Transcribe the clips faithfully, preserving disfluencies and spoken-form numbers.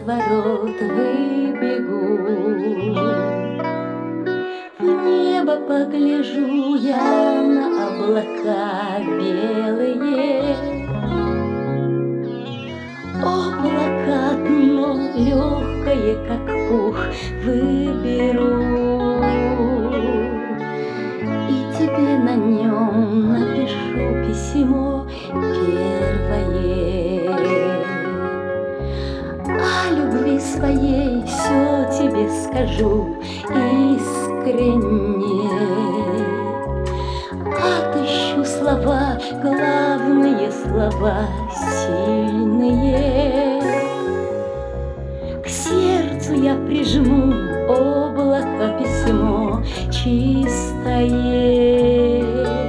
ворот выбегу, в небо погляжу я на облака белые. Облака дно легкое, как пух, выберу, и тебе на нем напишу письмо первое. О любви своей все тебе скажу искренне, отыщу слова, главные слова, сильные. К сердцу я прижму облако письмо чистое,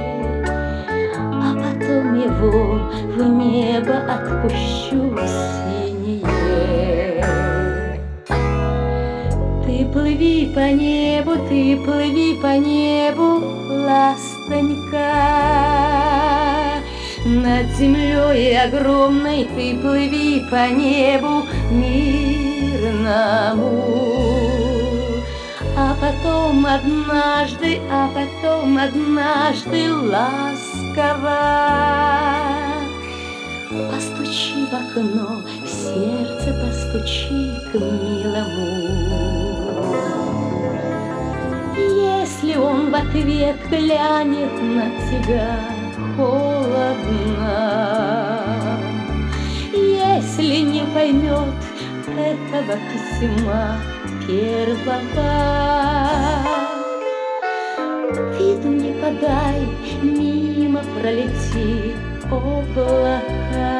а потом его в небо отпущу синее. Ты плыви по небу, ты плыви по небу, ластонька. Над землей огромной ты плыви по небу мирному. А потом однажды, а потом однажды ласково постучи в окно, в сердце постучи к милому. Если он в ответ глянет на тебя холодно, если не поймет этого письма первого, виду не подай, мимо пролети облака,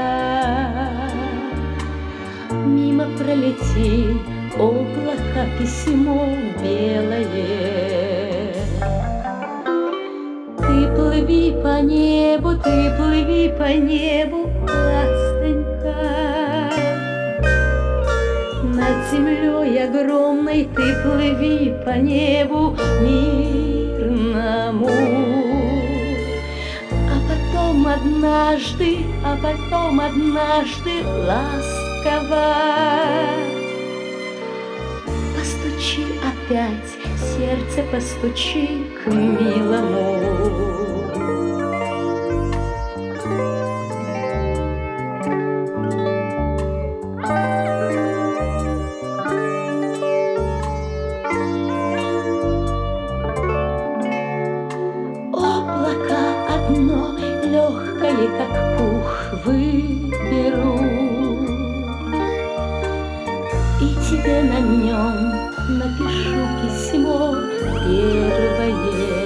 мимо пролети облако, письмо белое. Ты плыви по небу, ты плыви по небу, ластонька. Над землей огромной ты плыви по небу мирному. А потом однажды, а потом однажды ласково постучи опять, сердце постучи к милому. Облако одно легкое, как пух, выберу, и тебе на нем напишу письмо первое.